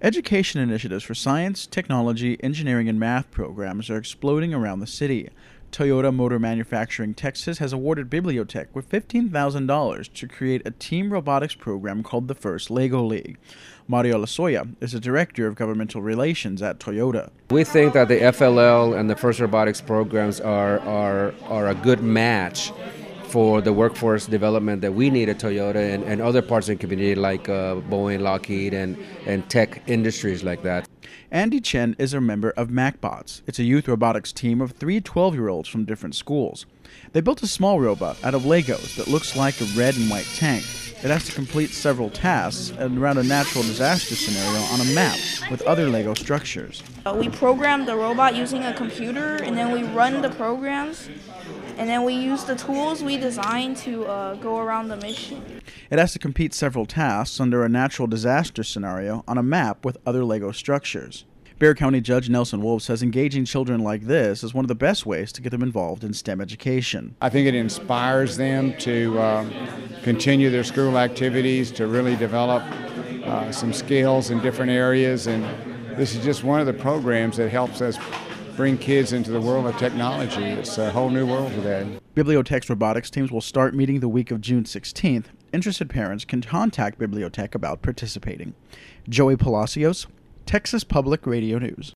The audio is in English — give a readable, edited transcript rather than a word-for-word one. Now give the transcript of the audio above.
Education initiatives for science, technology, engineering, and math programs are exploding around the city. Toyota Motor Manufacturing Texas has awarded Bibliotech with $15,000 to create a team robotics program called the First Lego League. Mario Lozoya is the Director of Governmental Relations at Toyota. We think that the FLL and the First Robotics programs are a good match for the workforce development that we need at Toyota and other parts of the community like Boeing, Lockheed, and tech industries like that. Andy Chen is a member of MacBots. It's a youth robotics team of three 12-year-olds from different schools. They built a small robot out of Legos that looks like a red and white tank. It has to complete several tasks around a natural disaster scenario on a map with other Lego structures. We program the robot using a computer, and then we run the programs, and then we use the tools we designed to go around the mission. It has to complete several tasks under a natural disaster scenario on a map with other Lego structures. Bexar County Judge Nelson Wolf says engaging children like this is one of the best ways to get them involved in STEM education. I think it inspires them to continue their school activities, to really develop some skills in different areas, and this is just one of the programs that helps us bring kids into the world of technology. It's a whole new world today. Bibliotech's robotics teams will start meeting the week of June 16th. Interested parents can contact Bibliotech about participating. Joey Palacios, Texas Public Radio News.